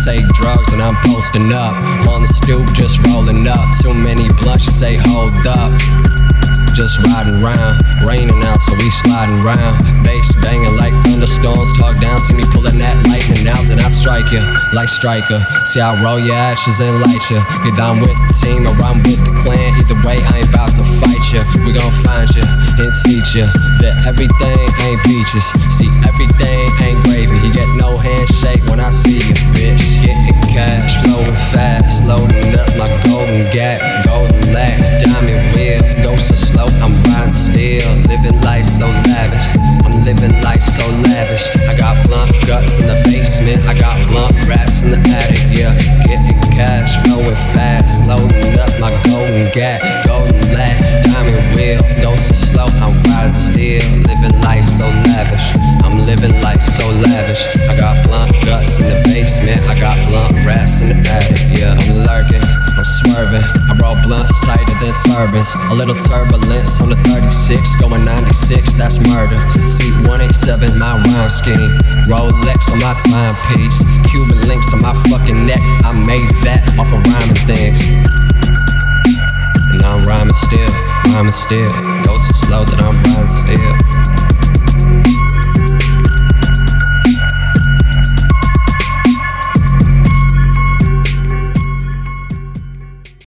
take drugs and I'm posting up on the stoop, just rolling up. Too many blunts, you say hold up. Just riding round, raining out, so we sliding round. Bass banging like thunderstorms, talk down, see me pulling that lightning out, then I strike you like Striker. See I roll your ashes and light you. Either I'm with the team or I'm with the clan. Either way, I ain't about to fight you. We gon' find you and teach you that everything ain't peaches. See, everything ain't gravy. You get no handshake when I see you, bitch. Getting cash, flowing fast, loading up my golden gap, golden lack, diamond wheel, go so slow. I'm riding still, living life so lavish. I'm living life so lavish. I got blunt guts in the basement, I got blunt raps in the attic, yeah. Getting cash, flowing fast, loading up my golden gap, golden lack, diamond wheel, go so slow. I'm riding still, living life so lavish. I'm living life so lavish. I got blunt guts in the basement, I got blunt raps in the attic, yeah. I'm lurking, I'm swerving, I roll blunts tighter than turbans. A little turbulence on the 36, going 96, that's murder. Seat 187, my rhyme scheme. Rolex on my timepiece, Cuban links on my fucking neck. I made that off of rhyming things. And I'm rhyming still, rhyming still. Go so slow that I'm rhyming still.